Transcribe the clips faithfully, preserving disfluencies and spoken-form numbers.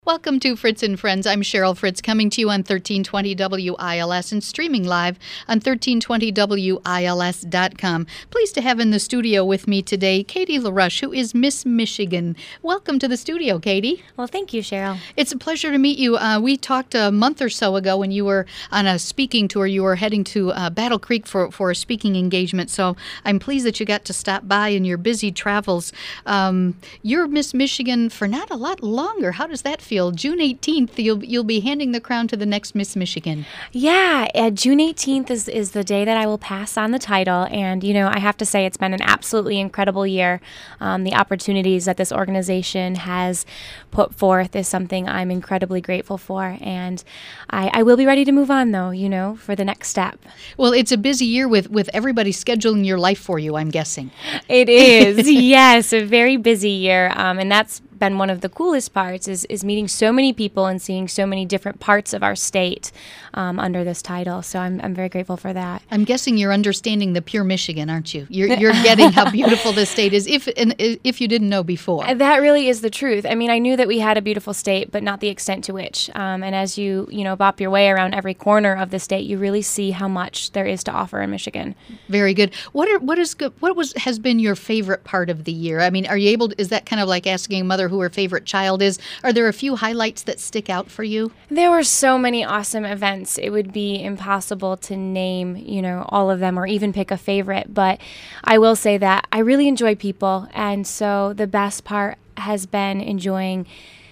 Welcome to Fritz and Friends. I'm Cheryl Fritz, coming to you on thirteen twenty W I L S and streaming live on thirteen twenty W I L S dot com. Pleased to have in the studio with me today Katie LaRush, who is Miss Michigan. Welcome to the studio, Katie. Well, thank you, Cheryl. It's a pleasure to meet you. Uh, we talked a month or so ago when you were on a speaking tour. You were heading to uh, Battle Creek for, for a speaking engagement, so I'm pleased that you got to stop by in your busy travels. Um, you're Miss Michigan for not a lot longer. How does that feel? June eighteenth, you'll you'll be handing the crown to the next Miss Michigan. Yeah, uh, June eighteenth is, is the day that I will pass on the title. And, you know, I have to say it's been an absolutely incredible year. Um, the opportunities that this organization has put forth is something I'm incredibly grateful for. And I, I will be ready to move on, though, you know, for the next step. Well, it's a busy year with, with everybody scheduling your life for you, I'm guessing. It is, yes, a very busy year. Um, and that's been one of the coolest parts is, is meeting so many people and seeing so many different parts of our state um, under this title. So I'm I'm very grateful for that. I'm guessing you're understanding the pure Michigan, aren't you? You're you're getting how beautiful this state is, if and if you didn't know before. That really is the truth. I mean, I knew that we had a beautiful state, but not the extent to which. Um, and as you you know bop your way around every corner of the state, you really see how much there is to offer in Michigan. Very good. What are what is good? What was has been your favorite part of the year? I mean, are you able to, is that kind of like asking a mother who her favorite child is? Are there a few highlights that stick out for you? There were so many awesome events. It would be impossible to name, you know, all of them or even pick a favorite. But I will say that I really enjoy people. And so the best part has been enjoying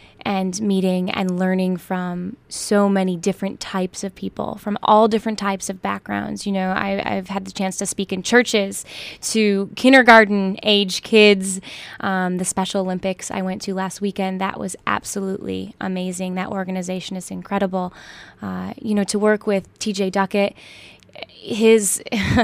and meeting and learning from so many different types of people from all different types of backgrounds. You know, I, I've had the chance to speak in churches to kindergarten age kids. Um, the Special Olympics I went to last weekend, that was absolutely amazing. That organization is incredible. Uh, you know, to work with T J Duckett, his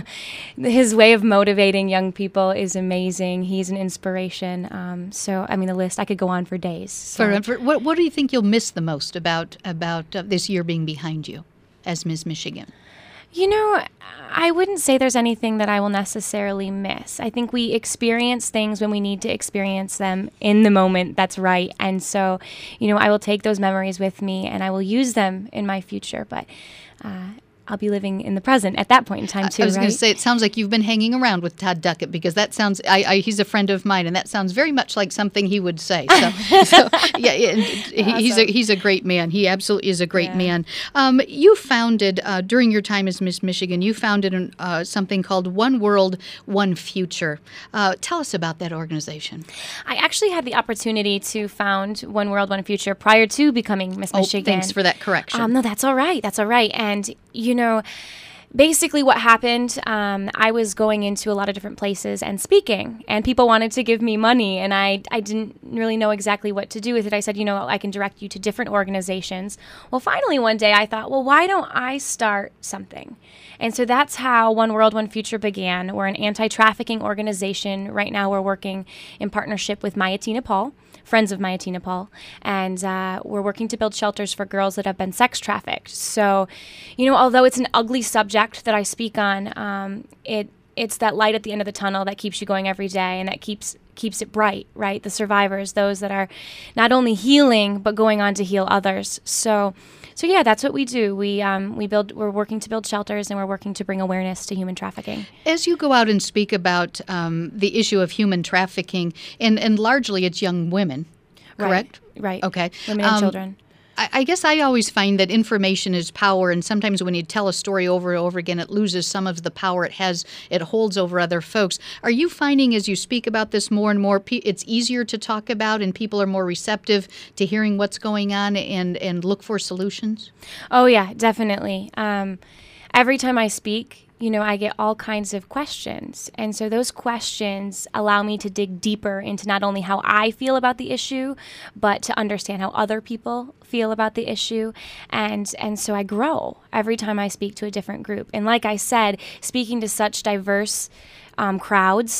his way of motivating young people is amazing. He's an inspiration. Um, so, I mean, the list, I could go on for days. So. For, for, what, what do you think you'll miss the most about, about uh, this year being behind you as Miss Michigan? You know, I wouldn't say there's anything that I will necessarily miss. I think we experience things when we need to experience them in the moment that's right. And so, you know, I will take those memories with me and I will use them in my future. But uh I'll be living in the present at that point in time, too, I was right? going to say, it sounds like you've been hanging around with Todd Duckett, because that sounds, I, I, he's a friend of mine, and that sounds very much like something he would say. So, so yeah, yeah he, awesome. he's, a, he's a great man. He absolutely is a great Yeah. man. Um, you founded, uh, during your time as Miss Michigan, you founded an, uh, something called One World, One Future. Uh, tell us about that organization. I actually had the opportunity to found One World, One Future prior to becoming Miss Oh, Michigan. thanks for that correction. Um, no, that's all right. That's all right. And, you know, basically what happened, um, I was going into a lot of different places and speaking, and people wanted to give me money, and I, I didn't really know exactly what to do with it. I said, you know, I can direct you to different organizations. Well, finally one day I thought, well, why don't I start something? And so that's how One World, One Future began. We're an anti-trafficking organization. Right now we're working in partnership with Mayatina Paul, friends of Mayatina Paul, and uh, we're working to build shelters for girls that have been sex trafficked. So, you know, although it's an ugly subject that I speak on, um, it it's that light at the end of the tunnel that keeps you going every day and that keeps keeps it bright, right? The survivors, those that are not only healing but going on to heal others. So, so yeah, that's what we do. We um, we build. We're working to build shelters, and we're working to bring awareness to human trafficking. As you go out and speak about um, the issue of human trafficking, and, and largely it's young women, correct? Right. Right. Okay. Women and Um, children. I, I guess I always find that information is power, and sometimes when you tell a story over and over again, it loses some of the power it has, it holds over other folks. Are you finding as you speak about this more and more, pe- it's easier to talk about and people are more receptive to hearing what's going on and, and look for solutions? Oh, yeah, definitely. Um, every time I speak, you know, I get all kinds of questions. And so those questions allow me to dig deeper into not only how I feel about the issue, but to understand how other people feel about the issue. And, and so I grow every time I speak to a different group. And like I said, speaking to such diverse um, crowds,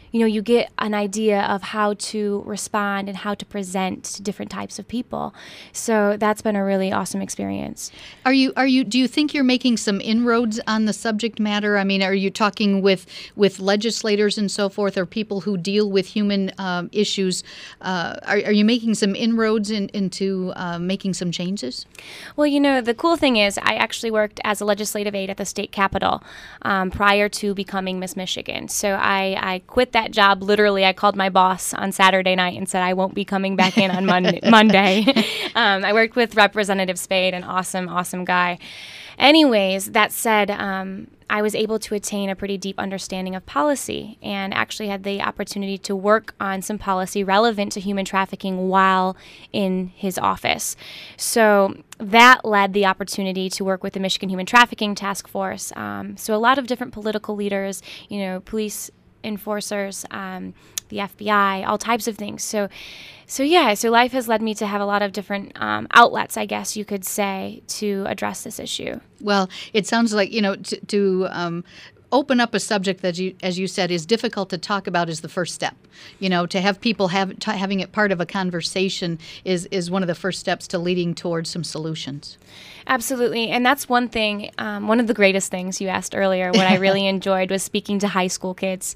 you know, you get an idea of how to respond and how to present to different types of people. So that's been a really awesome experience. Are you are you do you think you're making some inroads on the subject matter? I mean, are you talking with with legislators and so forth, or people who deal with human um, issues? Uh, are, are you making some inroads in, into uh, making some changes? Well, you know, the cool thing is I actually worked as a legislative aide at the state capitol um, prior to becoming Miss Michigan. So I, I quit that job. Literally, I called my boss on Saturday night and said I won't be coming back in on Mon- Monday. um, I worked with Representative Spade, an awesome, awesome guy. Anyways, that said, um, I was able to attain a pretty deep understanding of policy and actually had the opportunity to work on some policy relevant to human trafficking while in his office. So that led the opportunity to work with the Michigan Human Trafficking Task Force. Um, so a lot of different political leaders, you know, police enforcers, um, the F B I, all types of things. So, so yeah, so life has led me to have a lot of different um, outlets, I guess you could say, to address this issue. Well, it sounds like, you know, to, to um, open up a subject that, you, as you said, is difficult to talk about is the first step. You know, to have people have t- having it part of a conversation is, is one of the first steps to leading towards some solutions. Absolutely. And that's one thing, um, one of the greatest things you asked earlier, what I really enjoyed was speaking to high school kids.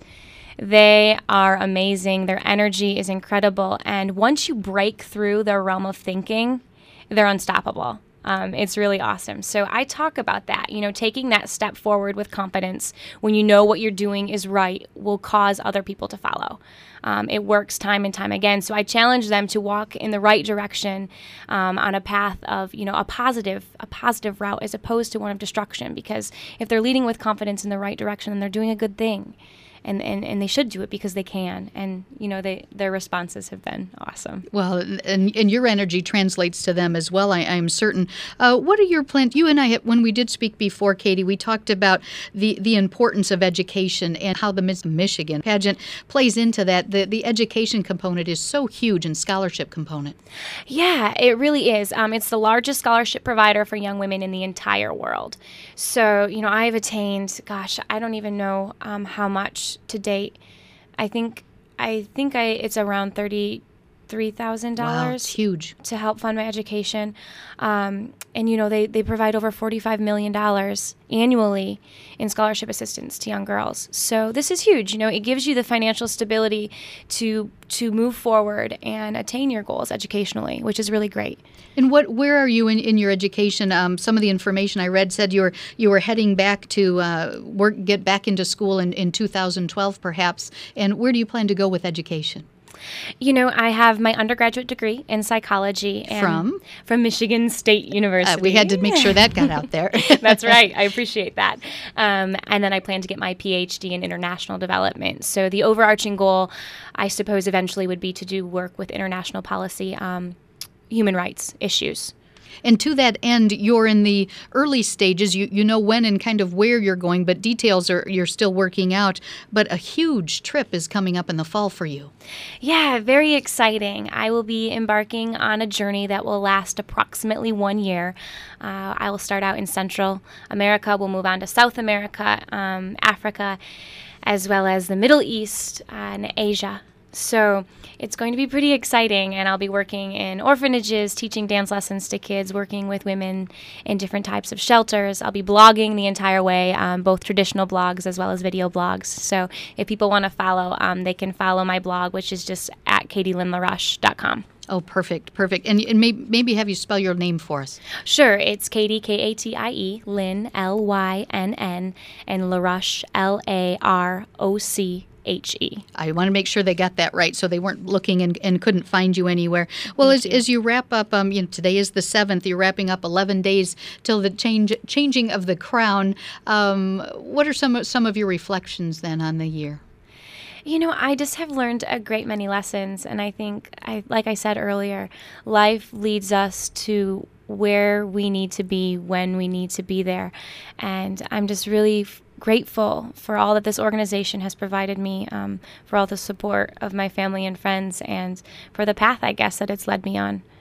They are amazing. Their energy is incredible. And once you break through their realm of thinking, they're unstoppable. Um, it's really awesome. So I talk about that, you know, taking that step forward with confidence when you know what you're doing is right will cause other people to follow. Um, it works time and time again. So I challenge them to walk in the right direction um, on a path of, you know, a positive, a positive route as opposed to one of destruction. Because if they're leading with confidence in the right direction, then they're doing a good thing. And, and, and they should do it because they can. And, you know, they their responses have been awesome. Well, and, and your energy translates to them as well, I, I'm certain. Uh, what are your plans? You and I, when we did speak before, Katie, we talked about the, the importance of education and how the Miss Michigan pageant plays into that. The, the education component is so huge and scholarship component. Yeah, it really is. Um, it's the largest scholarship provider for young women in the entire world. So, you know, I've attained, gosh, I don't even know um, how much to date. I think I think I it's around thirty-three thousand dollars. Wow, it's huge. To help fund my education. Um, and, you know, they, they provide over forty-five million dollars annually in scholarship assistance to young girls. So this is huge. You know, it gives you the financial stability to to move forward and attain your goals educationally, which is really great. And what? Where are you in, in your education? Um, some of the information I read said you were you were heading back to uh, work, get back into school in, in two thousand twelve, perhaps. And where do you plan to go with education? You know, I have my undergraduate degree in psychology. And From? From Michigan State University. Uh, we had to make sure that got out there. That's right. I appreciate that. Um, and then I plan to get my P H D in international development. So the overarching goal, I suppose, eventually would be to do work with international policy, um, human rights issues. And to that end, you're in the early stages. You you know when and kind of where you're going, but details are you're still working out. But a huge trip is coming up in the fall for you. Yeah, very exciting. I will be embarking on a journey that will last approximately one year. Uh, I will start out in Central America. We'll move on to South America, um, Africa, as well as the Middle East uh, and Asia. So it's going to be pretty exciting, and I'll be working in orphanages, teaching dance lessons to kids, working with women in different types of shelters. I'll be blogging the entire way, um, both traditional blogs as well as video blogs. So if people want to follow, um, they can follow my blog, which is just at katie lynn larush dot com. Oh, perfect, perfect. And, and may, maybe have you spell your name for us. Sure. It's Katie, K A T I E, Lynn, L Y N N, and LaRoche, L A R O C H E. I want to make sure they got that right so they weren't looking and, and couldn't find you anywhere. Well, as you. as you wrap up, um, you know, today is the seventh. You're wrapping up eleven days till the change changing of the crown. Um, what are some, some of your reflections then on the year? You know, I just have learned a great many lessons, and I think, I, like I said earlier, life leads us to where we need to be when we need to be there, and I'm just really f- grateful for all that this organization has provided me, um, for all the support of my family and friends, and for the path, I guess, that it's led me on.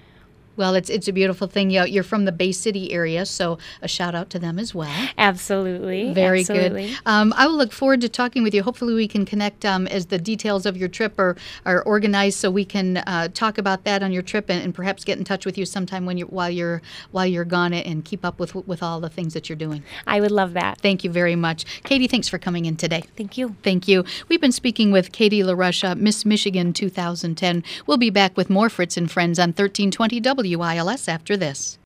Well, it's it's a beautiful thing. You- You're from the Bay City area, so a shout out to them as well. Absolutely. Very absolutely. good. Um, I will look forward to talking with you. Hopefully, we can connect um, as the details of your trip are, are organized, so we can uh, talk about that on your trip, and, and perhaps get in touch with you sometime when you while you're while you're gone, and keep up with with all the things that you're doing. I would love that. Thank you very much, Katie. Thanks for coming in today. Thank you. Thank you. We've been speaking with Katie LaRush, uh, Miss Michigan two thousand ten. We'll be back with more Fritz and Friends on thirteen twenty W I L S after this.